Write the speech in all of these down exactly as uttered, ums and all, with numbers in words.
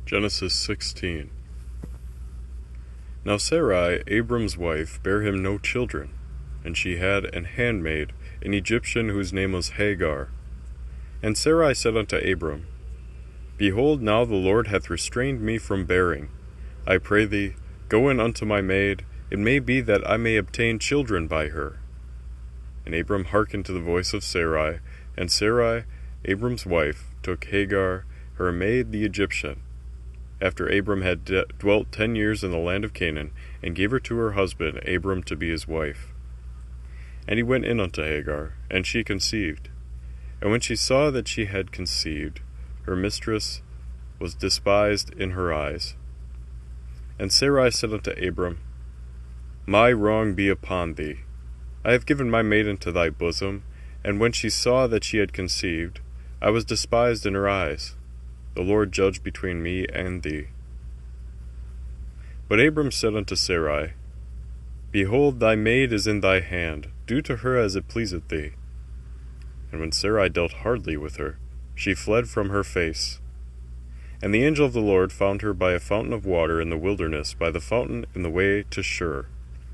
Genesis sixteen. Now Sarai, Abram's wife, bare him no children, and she had an handmaid, an Egyptian, whose name was Hagar. And Sarai said unto Abram, Behold, now the Lord hath restrained me from bearing. I pray thee, go in unto my maid, it may be that I may obtain children by her. And Abram hearkened to the voice of Sarai, and Sarai, Abram's wife, took Hagar, her maid the Egyptian, after Abram had de- dwelt ten years in the land of Canaan, and gave her to her husband Abram to be his wife. And he went in unto Hagar, and she conceived. And when she saw that she had conceived, her mistress was despised in her eyes. And Sarai said unto Abram, My wrong be upon thee. I have given my maid into thy bosom, and when she saw that she had conceived, I was despised in her eyes. The Lord judge between me and thee. But Abram said unto Sarai, Behold, thy maid is in thy hand, do to her as it pleaseth thee. And when Sarai dealt hardly with her, she fled from her face. And the angel of the Lord found her by a fountain of water in the wilderness, by the fountain in the way to Shur.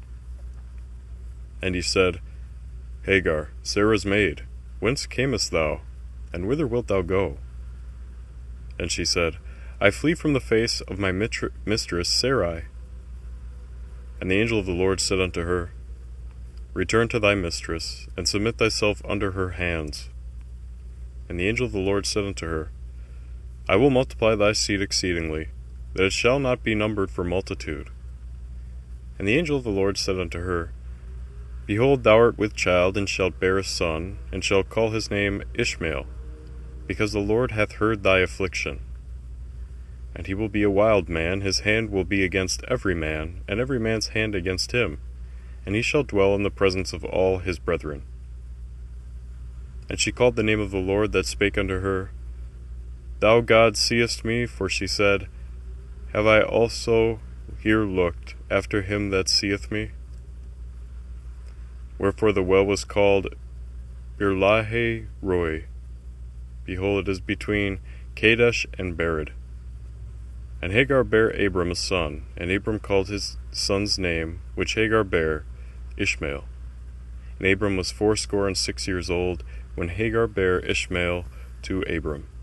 And he said, Hagar, Sarah's maid, whence camest thou, and whither wilt thou go? And she said, I flee from the face of my mitr- mistress Sarai. And the angel of the Lord said unto her, Return to thy mistress, and submit thyself under her hands. And the angel of the Lord said unto her, I will multiply thy seed exceedingly, that it shall not be numbered for multitude. And the angel of the Lord said unto her, Behold, thou art with child, and shalt bear a son, and shalt call his name Ishmael, because the Lord hath heard thy affliction. And he will be a wild man, his hand will be against every man, and every man's hand against him, and he shall dwell in the presence of all his brethren. And she called the name of the Lord that spake unto her, Thou God seest me, for she said, Have I also here looked after him that seeth me? Wherefore the well was called Beer-lahai Roi. Behold, it is between Kadesh and Bered. And Hagar bare Abram a son, and Abram called his son's name, which Hagar bare, Ishmael. And Abram was fourscore and six years old, when Hagar bare Ishmael to Abram.